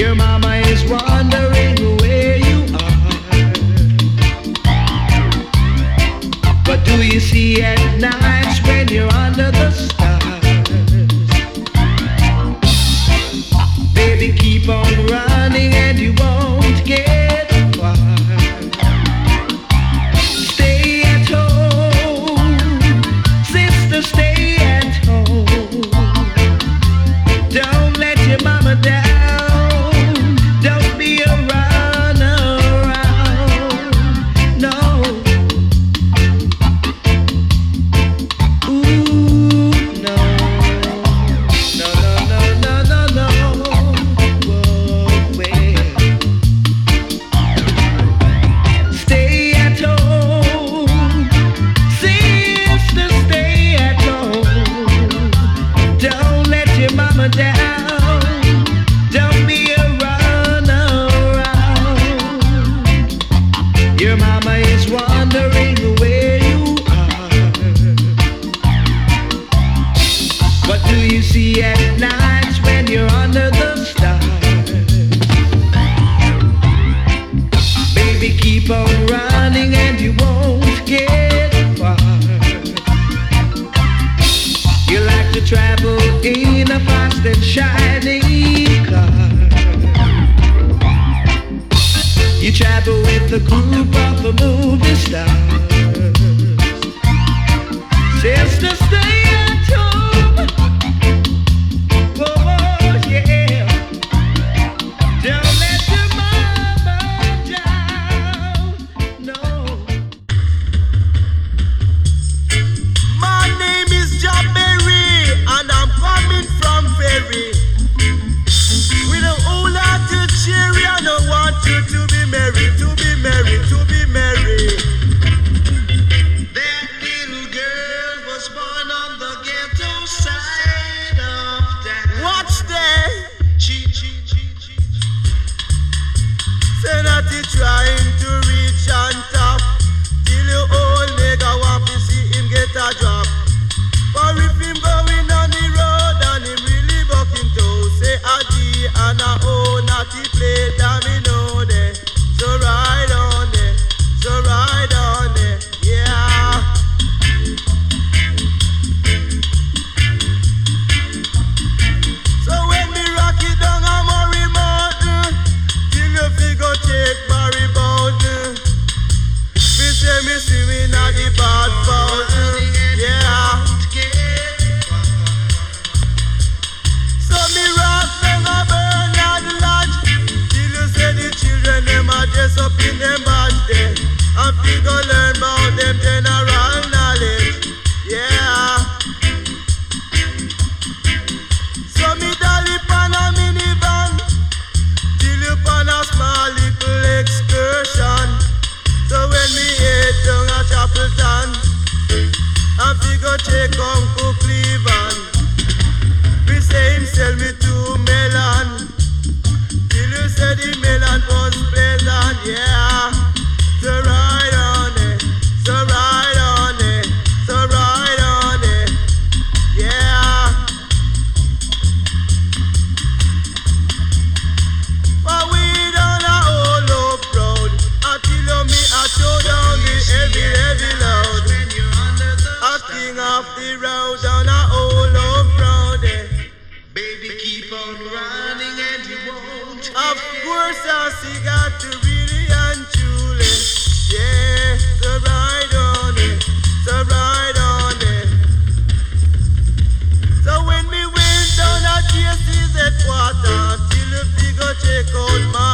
Your mama is wondering where you are. What do you see at nights when you're under the stars? Baby, keep on running and you won't get far. Stay at home, sister, stay at home. Don't let your mama down. Don't be a runaround. No. Ooh, no. No, no, no, no, no, no. Whoa, well. Stay at home. Sister, stay at home. Don't let your mama down. Don't be a runaround. Your mama is wondering where you are. What do you see at nights when you're under the stars? Baby, keep on running and you won't get far. You like to travel in a fast and shiny car. You travel with a group of the movie stars. Sister, stay at home. Oh, yeah. Don't let your mama down. No. My name is Jabberry and I'm coming from Ferry. With a whole lot to cherry and I want you to be merry, to be merry, to be merry. That little girl was born on the ghetto side of town. What's that? She. Say that you trying to reach on top. Till your old nigga want to see him get a drop. For if him going on the road and him really bucking toe, say a G and a O, natty play domino there. So ride on there, so ride on there, yeah. So when me rock it down a Murray Mountain, till you figure take Barry Bowden. Me say me swimming at the bad fountain, yeah. So me rock down a Bernard Lodge, till you say the children them a dress up in them badge there, and figure learn about them general knowledge, yeah. So me dolly pan a minivan, till you pan a small little excursion. So when me head down a Chapelton, and figure take Uncle Cleveland, we say him sell me 2 melon, till you say the melon was pleasant, yeah. So ride on it, so ride on it, so ride on it, yeah. But we done a whole up road, until you me a show down the heavy load. A king of the road on a whole up road, eh. Baby, keep on running and you won't. Of course, I see got to really and truly, yeah. So ride on it, so ride on it. So when me went down at JC's headquarters, till you figure check out my